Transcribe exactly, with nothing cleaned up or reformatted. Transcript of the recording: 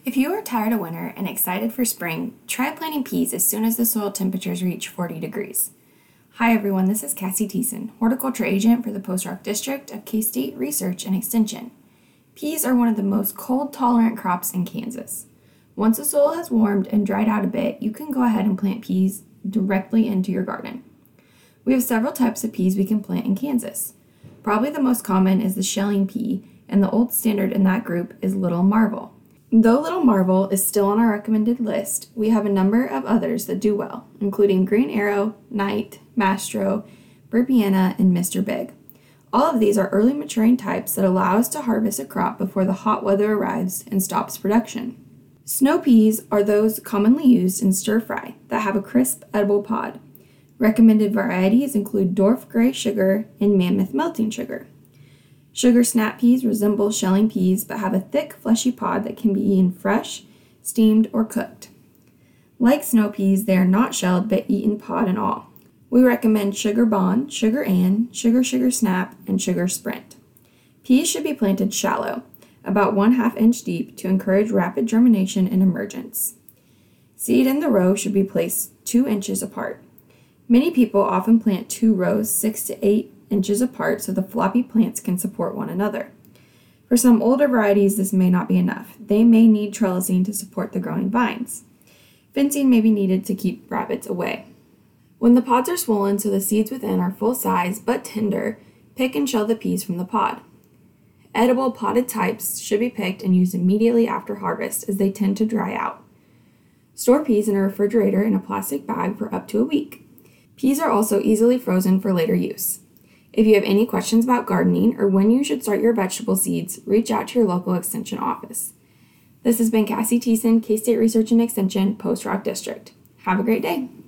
If you are tired of winter and excited for spring, try planting peas as soon as the soil temperatures reach forty degrees. Hi everyone, this is Cassie Thiessen, Horticulture Agent for the Post Rock District of K-State Research and Extension. Peas are one of the most cold-tolerant crops in Kansas. Once the soil has warmed and dried out a bit, you can go ahead and plant peas directly into your garden. We have several types of peas we can plant in Kansas. Probably the most common is the shelling pea, and the old standard in that group is Little Marvel. Though Little Marvel is still on our recommended list, we have a number of others that do well, including Green Arrow, Knight, Mastro, Burbiana, and Mister Big. All of these are early maturing types that allow us to harvest a crop before the hot weather arrives and stops production. Snow peas are those commonly used in stir fry that have a crisp, edible pod. Recommended varieties include Dwarf Gray Sugar and Mammoth Melting Sugar. Sugar snap peas resemble shelling peas but have a thick, fleshy pod that can be eaten fresh, steamed, or cooked. Like snow peas, they are not shelled but eaten pod and all. We recommend Sugar Bond, Sugar Ann, Sugar Sugar Snap, and Sugar Sprint. Peas should be planted shallow, about one half inch deep, to encourage rapid germination and emergence. Seed in the row should be placed two inches apart. Many people often plant two rows six to eight inches apart so the floppy plants can support one another. For some older varieties, this may not be enough. They may need trellising to support the growing vines. Fencing may be needed to keep rabbits away. When the pods are swollen so the seeds within are full size but tender, pick and shell the peas from the pod. Edible potted types should be picked and used immediately after harvest as they tend to dry out. Store peas in a refrigerator in a plastic bag for up to a week. Peas are also easily frozen for later use. If you have any questions about gardening or when you should start your vegetable seeds, reach out to your local extension office. This has been Cassie Thiessen, K-State Research and Extension, Post Rock District. Have a great day.